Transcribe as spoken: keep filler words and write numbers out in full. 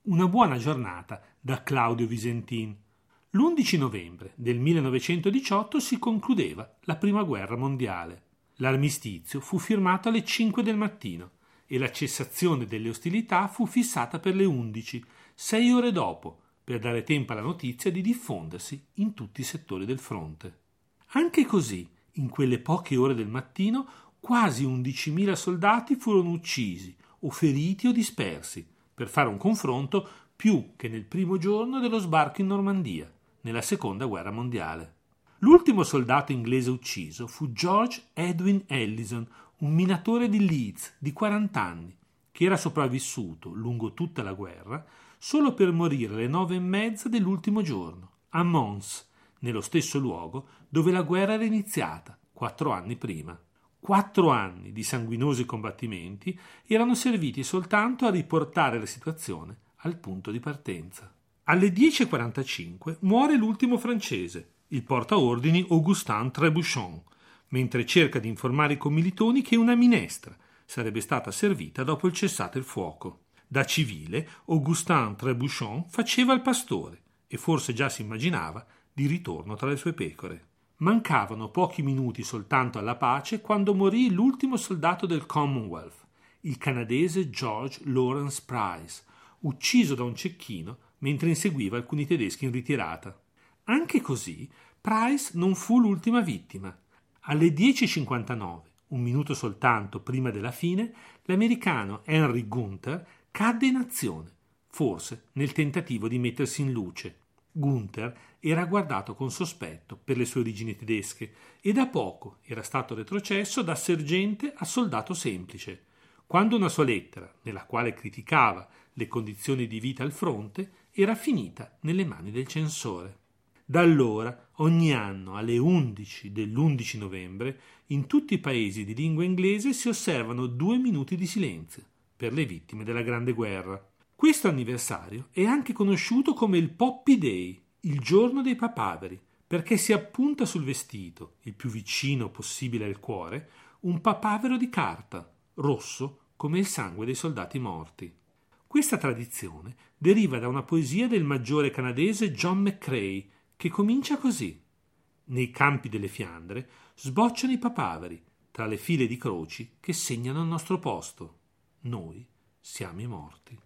Una buona giornata da Claudio Visentin. L'undici novembre del millenovecentodiciotto si concludeva la Prima Guerra Mondiale. L'armistizio fu firmato alle cinque del mattino e la cessazione delle ostilità fu fissata per le undici, sei ore dopo, per dare tempo alla notizia di diffondersi in tutti i settori del fronte. Anche così, in quelle poche ore del mattino, quasi undicimila soldati furono uccisi o feriti o dispersi, per fare un confronto più che nel primo giorno dello sbarco in Normandia, nella Seconda Guerra Mondiale. L'ultimo soldato inglese ucciso fu George Edwin Ellison, un minatore di Leeds di quaranta anni, che era sopravvissuto lungo tutta la guerra solo per morire alle nove e mezza dell'ultimo giorno, a Mons, nello stesso luogo dove la guerra era iniziata, quattro anni prima. Quattro anni di sanguinosi combattimenti erano serviti soltanto a riportare la situazione al punto di partenza. Alle dieci e quarantacinque muore l'ultimo francese, il portaordini Augustin Trébouchon, mentre cerca di informare i commilitoni che una minestra sarebbe stata servita dopo il cessate il fuoco. Da civile, Augustin Trébouchon faceva il pastore e forse già si immaginava di ritorno tra le sue pecore. Mancavano pochi minuti soltanto alla pace quando morì l'ultimo soldato del Commonwealth, il canadese George Lawrence Price, ucciso da un cecchino mentre inseguiva alcuni tedeschi in ritirata. Anche così, Price non fu l'ultima vittima. Alle dieci e cinquantanove, un minuto soltanto prima della fine, l'americano Henry Gunther cadde in azione, forse nel tentativo di mettersi in luce. Gunther era guardato con sospetto per le sue origini tedesche e da poco era stato retrocesso da sergente a soldato semplice, quando una sua lettera, nella quale criticava le condizioni di vita al fronte, era finita nelle mani del censore. Da allora, ogni anno alle undici dell'undici novembre, in tutti i paesi di lingua inglese si osservano due minuti di silenzio per le vittime della Grande Guerra. Questo anniversario è anche conosciuto come il Poppy Day, il giorno dei papaveri, perché si appunta sul vestito, il più vicino possibile al cuore, un papavero di carta, rosso come il sangue dei soldati morti. Questa tradizione deriva da una poesia del maggiore canadese John McCrae, che comincia così. Nei campi delle Fiandre sbocciano i papaveri, tra le file di croci che segnano il nostro posto. Noi siamo i morti.